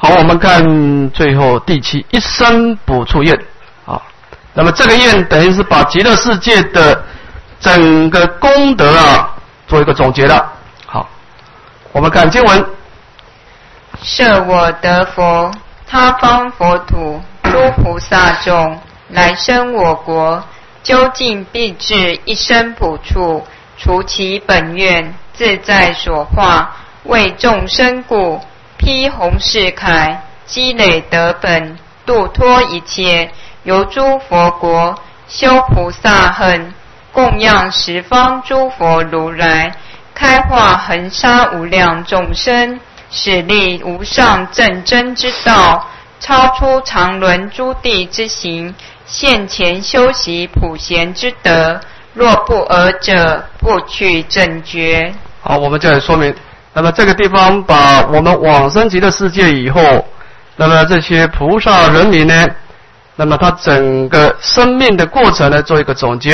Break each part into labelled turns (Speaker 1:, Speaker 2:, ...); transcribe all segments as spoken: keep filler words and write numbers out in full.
Speaker 1: 好，我们看最后第七一生补处愿啊。那么这个愿等于是把极乐世界的整个功德啊做一个总结了。好，我们看经文：
Speaker 2: 设我得佛，他方佛土，诸菩萨众来生我国，究竟必至一生补处，除其本愿，自在所化，为众生故，披红饰铠，积累德本，度脱一切，游诸佛国，修菩萨恨，供养十方诸佛如来，开化恒沙无量众生，使立无上正真之道，超出常伦诸地之行，现前修习普贤之德，若不尔者，不去正觉。
Speaker 1: 好，我们再来说明。那么这个地方把我们往生极乐世界以后，那么这些菩萨人民呢，那么他整个生命的过程呢做一个总结，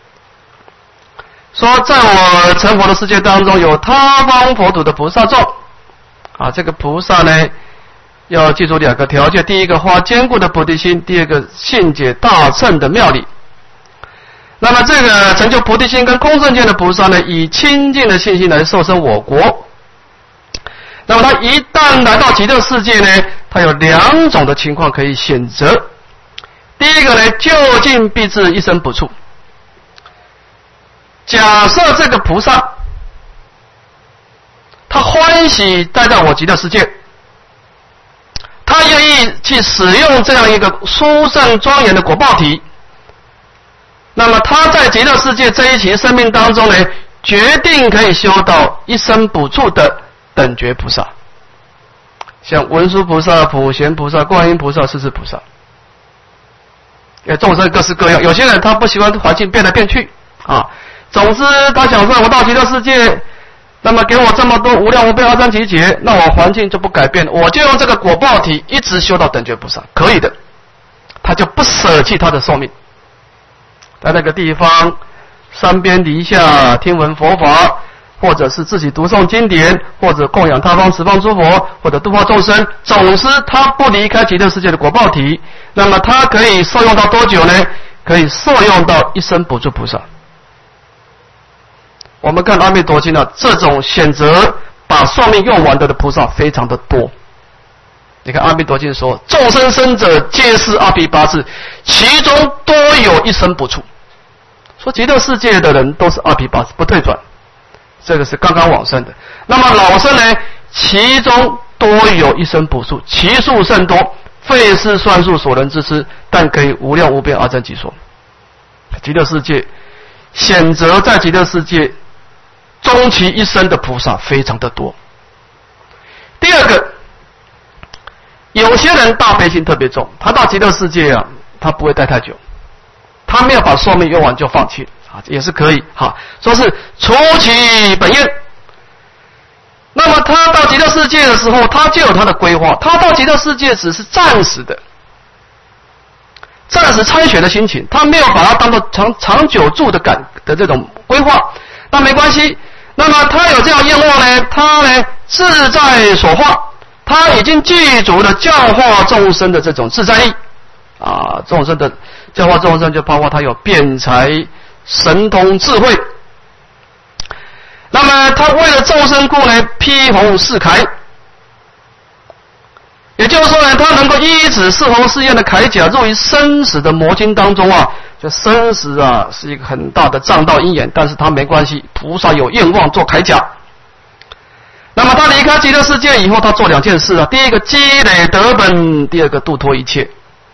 Speaker 1: 说在我成佛的世界当中有他方佛土的菩萨众啊，这个菩萨呢要记住两个条件，第一个发坚固的菩提心，第二个信解大乘的妙理。那么这个成就菩提心跟空圣见的菩萨呢，以清净的信心来受生我国。那么他一旦来到极乐世界呢，他有两种的情况可以选择。第一个呢，究竟必至一生补处。假设这个菩萨他欢喜待在我极乐世界，他愿意去使用这样一个殊胜庄严的果报体，那么他在极乐世界这一期生命当中呢，决定可以修到一生补处的等觉菩萨，像文殊菩萨、普贤菩萨、观音菩萨、势至菩萨。众生各式各样，有些人他不喜欢环境变来变去啊，总之他想说，我到极乐世界，那么给我这么多无量无边阿僧祇劫，那我环境就不改变，我就用这个果报体一直修到等觉菩萨，可以的，他就不舍弃他的寿命，在那个地方山边篱下听闻佛法，或者是自己读诵经典，或者供养他方十方诸佛，或者度化众生，总之他不离开极乐世界的果报体，那么他可以受用到多久呢？可以受用到一生补处菩萨。我们看阿弥陀经啊，这种选择把寿命用完的的菩萨非常的多。你看阿弥陀经说，众生生者皆是阿毗八次，其中多有一生补处。说极乐世界的人都是阿毗八次，不退转，这个是刚刚往生的。那么老生呢，其中多有一生补处，其数甚多，费是算数所能知之，但可以无量无边阿僧祇说。极乐世界选择在极乐世界终其一生的菩萨非常的多。第二个，有些人大悲心特别重，他到极乐世界啊，他不会待太久，他没有把寿命用完就放弃啊，也是可以哈。说是除其本愿，那么他到极乐世界的时候，他就有他的规划，他到极乐世界只是暂时的，暂时参学的心情，他没有把它当作长长久住的感的这种规划，那没关系。那么他有这样愿望呢，他呢自在所化，他已经具足了教化众生的这种自在力啊，众生的教化众生就包括他有辩才、神通、智慧。那么他为了众生故呢，披红饰铠，也就是说呢，他能够依止四弘誓愿的铠甲，入于生死的魔境当中啊。这生死啊是一个很大的障道因缘，但是他没关系，菩萨有愿望做铠甲。那么他离开极乐世界以后，他做两件事啊，第一个积累德本，第二个度脱一切。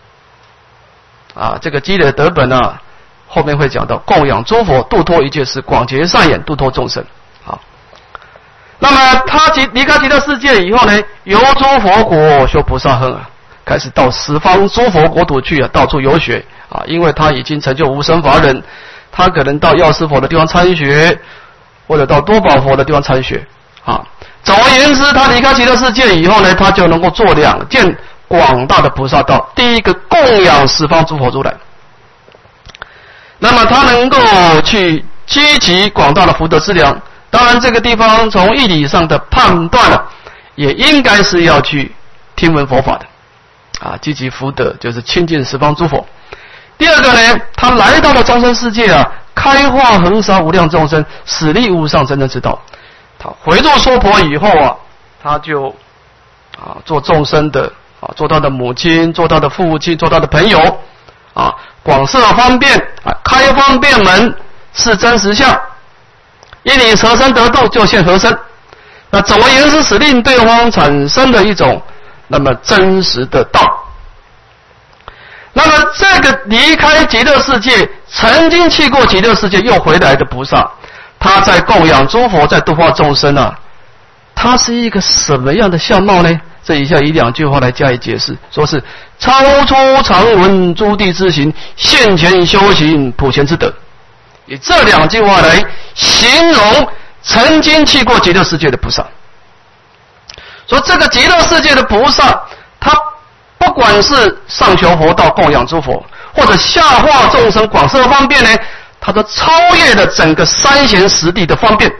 Speaker 1: 啊，这个积累德本啊，后面会讲到供养诸佛，度脱一切是广结善缘，度脱众生。好，那么他离开极乐世界以后呢，游诸佛国修菩萨恨啊，开始到十方诸佛国土去啊，到处游学啊，因为他已经成就无生法忍，他可能到药师佛的地方参学，或者到多宝佛的地方参学啊。总而言之，他离开极乐世界以后呢，他就能够做两件广大的菩萨道。第一个，供养十方诸佛如来，那么他能够去积集广大的福德资粮。当然这个地方从义理上的判断了，也应该是要去听闻佛法的，啊，积极福德就是亲近十方诸佛。第二个呢，他来到了众生世界啊，开化恒沙无量众生，使利无上真正之道。他回入娑婆以后啊，他就啊做众生的啊，做他的母亲，做他的父亲，做他的朋友啊，广设方便啊，开方便门，是真实相。因你何身得度，就现何身。那总而言之，使令对方产生了一种那么真实的道。那么这个离开极乐世界，曾经去过极乐世界又回来的菩萨，他在供养诸佛，在度化众生啊，他是一个什么样的相貌呢？这以下以两句话来加以解释，说是超出常闻诸地之行，现前修行普贤之德。以这两句话来形容曾经去过极乐世界的菩萨。说这个极乐世界的菩萨，他不管是上求佛道供养诸佛，或者下化众生广设方便呢，他都超越了整个三贤十地的方便。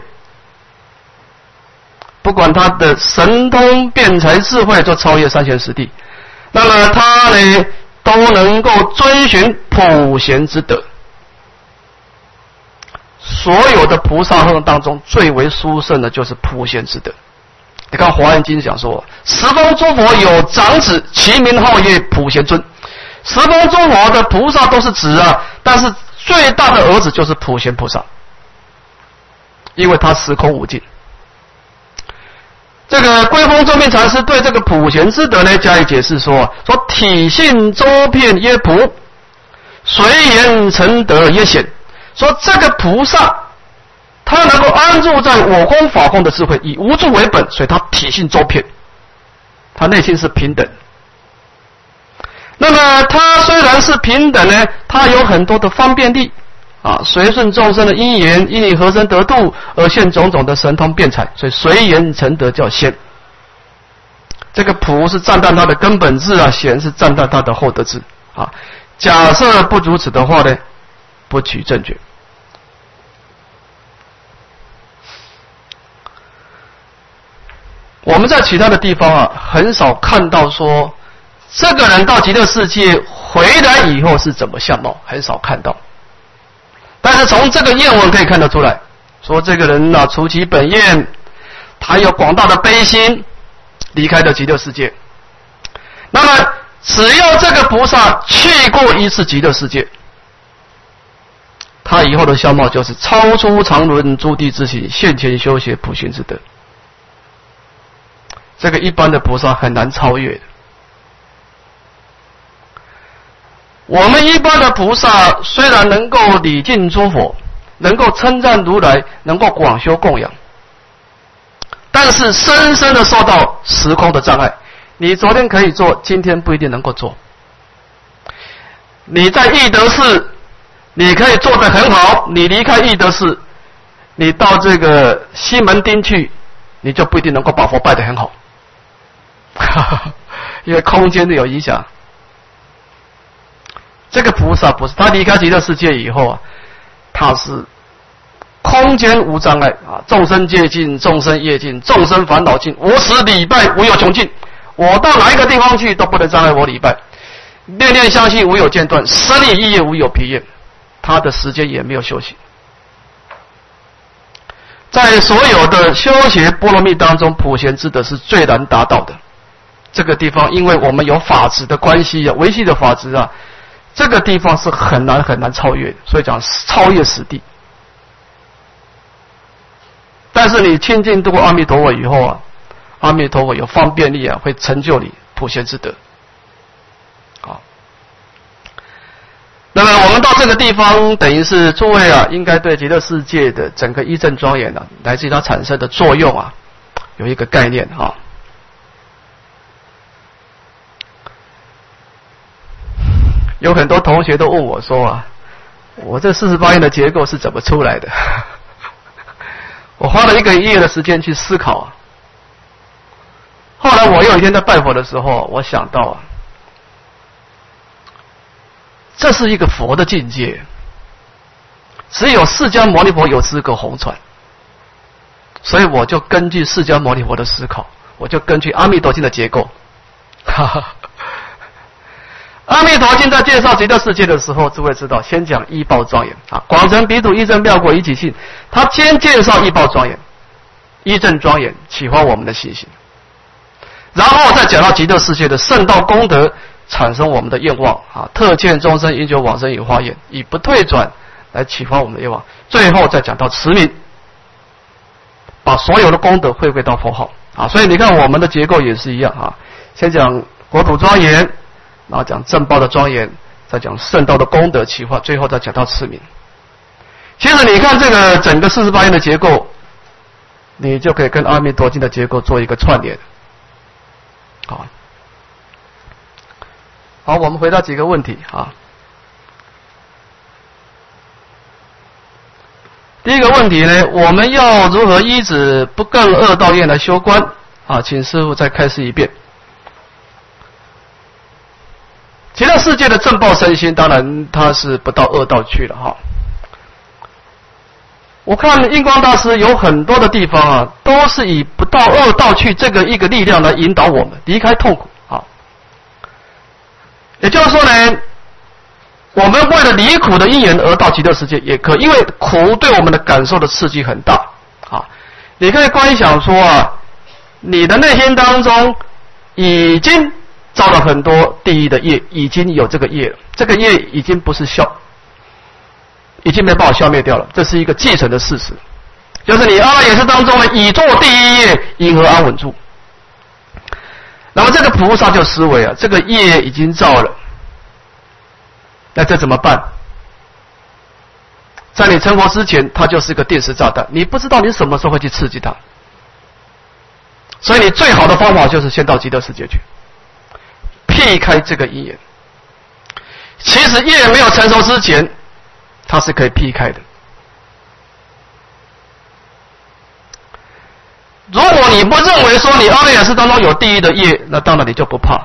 Speaker 1: 不管他的神通辩才智慧，就超越三贤十地。那么他呢，都能够遵循普贤之德。所有的菩萨行当中，最为殊胜的就是普贤之德。你看《华严经》讲说，十方诸佛有长子，其名号曰普贤尊。十方诸佛的菩萨都是子啊，但是最大的儿子就是普贤菩萨，因为他时空无尽。这个归峰周遍禅师对这个普贤之德呢加以解释说，说体性周遍曰普，随缘成德曰显。说这个菩萨，他能够安住在我空法空的智慧，以无住为本，所以他体性周遍，他内心是平等。那么他虽然是平等呢，他有很多的方便力啊，随顺众生的因缘，因你何身得度而现种种的神通辩才，所以随缘成德叫显。这个普是赞叹他的根本智啊，显是赞叹他的后德智啊。假设不如此的话呢，不取正觉。我们在其他的地方啊，很少看到说这个人到极乐世界回来以后是怎么相貌，很少看到。但是从这个愿文可以看得出来，说这个人啊，除其本愿，他有广大的悲心，离开了极乐世界。那么只要这个菩萨去过一次极乐世界，他以后的相貌就是超出常伦诸地之行，现前修学普贤之德。这个一般的菩萨很难超越的。我们一般的菩萨虽然能够礼敬诸佛，能够称赞如来，能够广修供养，但是深深的受到时空的障碍。你昨天可以做，今天不一定能够做。你在义德寺，你可以做得很好，你离开义德寺，你到这个西门町去，你就不一定能够把佛拜得很好。因为空间的有影响。这个菩萨不是，他离开极乐世界以后啊，他是空间无障碍啊，众生界尽，众生业尽，众生烦恼尽，我使礼拜无有穷尽。我到哪一个地方去都不能障碍我礼拜，念念相续无有间断，生理意业无有疲厌，他的时间也没有休息。在所有的修学波罗蜜当中，普贤之德是最难达到的。这个地方因为我们有法执的关系啊，维系的法执啊，这个地方是很难很难超越的，所以讲超越实地。但是你亲近度过阿弥陀佛以后啊，阿弥陀佛有方便力啊，会成就你普贤之德。好，那么我们到这个地方，等于是诸位啊，应该对极乐世界的整个一正庄严啊，来自于它产生的作用啊，有一个概念哈。有很多同学都问我说啊，我这四十八愿的结构是怎么出来的？我花了一个月的时间去思考啊。后来我有一天在拜佛的时候，我想到啊，这是一个佛的境界，只有释迦牟尼佛有资格弘传，所以我就根据释迦牟尼佛的思考，我就根据阿弥陀经的结构哈哈。阿弥陀经在介绍极乐世界的时候，诸位知道，先讲依报庄严啊，广成彼土，依正妙果，依己性。他先介绍依报庄严，依正庄严，启发我们的信心，然后再讲到极乐世界的圣道功德，产生我们的愿望啊，特劝众生饮酒往生以化愿，以不退转来启发我们的愿望。最后再讲到持名，把所有的功德汇归到佛号啊。所以你看我们的结构也是一样啊，先讲国土庄严，然后讲正报的庄严，再讲圣道的功德启发，最后再讲到持名。其实你看这个整个四十八愿的结构，你就可以跟阿弥陀经的结构做一个串联。好，好，我们回答几个问题啊。第一个问题呢，我们要如何依止不更恶道业来修观啊？请师父再开示一遍。极乐世界的正报身心，当然它是不到恶道去了哈。我看印光大师有很多的地方啊，都是以不到恶道去这个一个力量来引导我们离开痛苦啊。也就是说呢，我们为了离苦的因缘而到极乐世界也可以，因为苦对我们的感受的刺激很大啊。你可以观想说啊，你的内心当中已经造了很多地狱的业，已经有这个业了，这个业已经不是消，已经没办法消灭掉了，这是一个继承的事实。就是你阿赖耶识当中呢，已做地狱业，因何安稳住？那么这个菩萨就思维啊，这个业已经造了，那这怎么办？在你成佛之前，它就是一个定时炸弹，你不知道你什么时候会去刺激它。所以你最好的方法就是先到极乐世界去，避开这个因缘。其实业没有成熟之前，它是可以避开的。如果你不认为说你阿赖耶识当中有地狱的业，那当然你就不怕。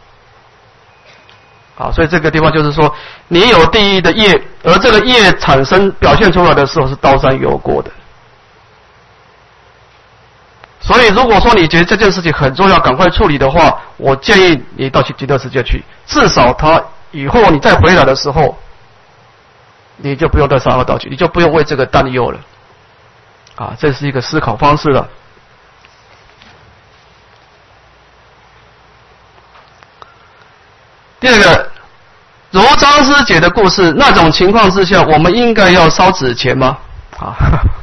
Speaker 1: 啊，所以这个地方就是说，你有地狱的业，而这个业产生表现出来的时候是刀山油锅的。所以如果说你觉得这件事情很重要，赶快处理的话，我建议你到极乐世界去，至少他以后你再回来的时候，你就不用再上恶道去，你就不用为这个担忧了。啊，这是一个思考方式了。第二个，如张师姐的故事，那种情况之下，我们应该要烧纸钱吗？啊，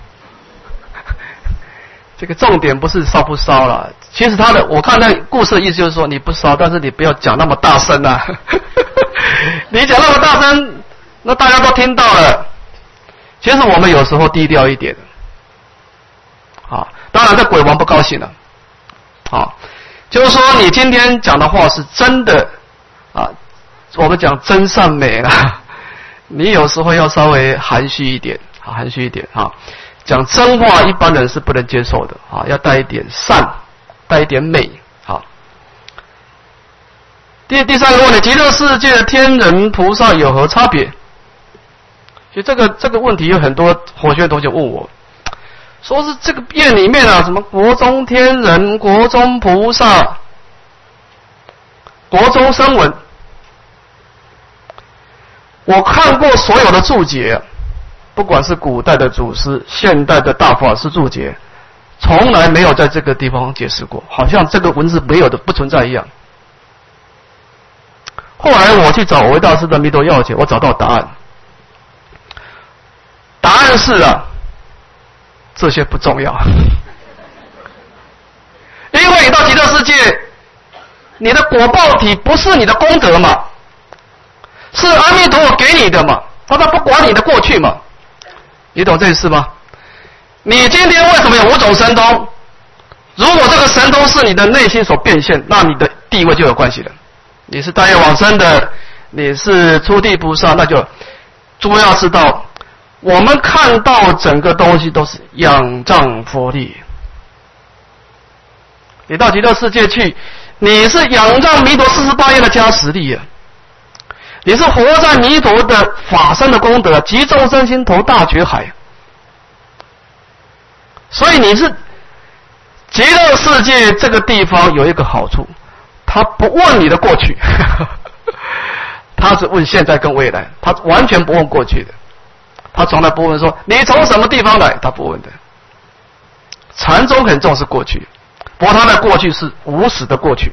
Speaker 1: 这个重点不是烧不烧了，其实他的我看那故事的意思就是说，你不烧，但是你不要讲那么大声啊，你讲那么大声，那大家都听到了。其实我们有时候低调一点，啊，当然这鬼王不高兴了，啊，就是说你今天讲的话是真的。啊，我们讲真善美啦，你有时候要稍微含蓄一点，啊，含蓄一点啊。讲真话，一般人是不能接受的啊，要带一点善，带一点美。好，第第三个问题，极乐世界的天人菩萨有何差别？其实这个这个问题有很多佛学同学问我，说是这个院里面啊，什么国中天人、国中菩萨、国中声闻。我看过所有的注解，不管是古代的祖师、现代的大法师注解，从来没有在这个地方解释过，好像这个文字没有的不存在一样。后来我去找维大师的弥陀要解，我找到答案。答案是啊，这些不重要，因为你到极乐世界，你的果报体不是你的功德嘛。是阿弥陀佛给你的嘛，他他不管你的过去嘛，你懂这意思吗？你今天为什么有五种神通？如果这个神通是你的内心所变现，那你的地位就有关系了。你是大业往生的，你是初地菩萨，那就诸位要知道，我们看到整个东西都是仰仗佛力。你到极乐世界去，你是仰仗弥陀四十八愿的加持力啊。你是活在弥陀的法身的功德，集众生心投大觉海。所以你是极乐世界这个地方有一个好处，它他不问你的过去，他是问现在跟未来，他完全不问过去的，他从来不问说你从什么地方来，他不问的。禅宗很重视过去，不过他的过去是无始的过去。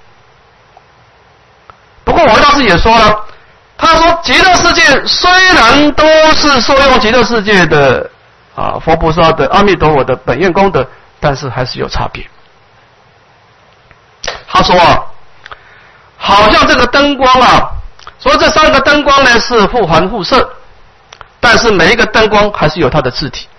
Speaker 1: 不过我当时也说了，他说极乐世界虽然都是受用极乐世界的啊佛菩萨的阿弥陀佛的本愿功德，但是还是有差别。他说啊，好像这个灯光啊，说这三个灯光呢是互环互射，但是每一个灯光还是有它的自体。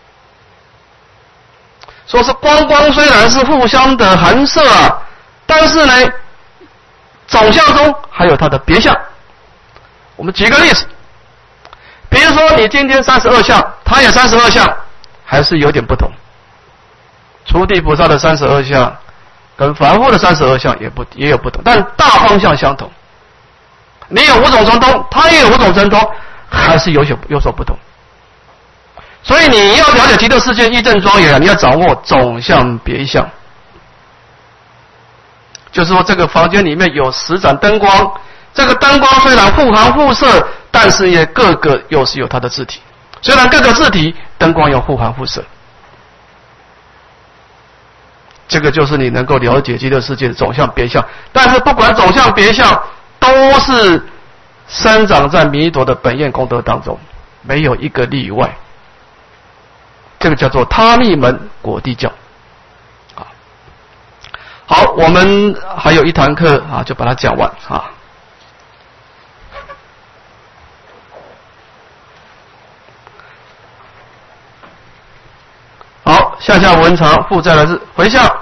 Speaker 1: 说是光光虽然是互相的含摄啊，但是呢总相中还有它的别相。我们举个例子，比如说你今天三十二相，它也三十二相，还是有点不同。初地菩萨的三十二相跟凡夫的三十二相也不也有不同，但大方向相同。你有五种神通，他也有五种神通，还是有所有所不同。所以你要了解极乐世界义正庄严，你要掌握总相别相。就是说这个房间里面有十盏灯光，这个灯光虽然互含互射，但是也各个又是有它的自体。虽然各个自体，灯光又互含互射。这个就是你能够了解极乐世界的总相别相。但是不管总相别相，都是生长在弥陀的本愿功德当中，没有一个例外。这个叫做他密门果地教。好，我们还有一堂课啊，就把它讲完啊。好，下下文长负债的是回向。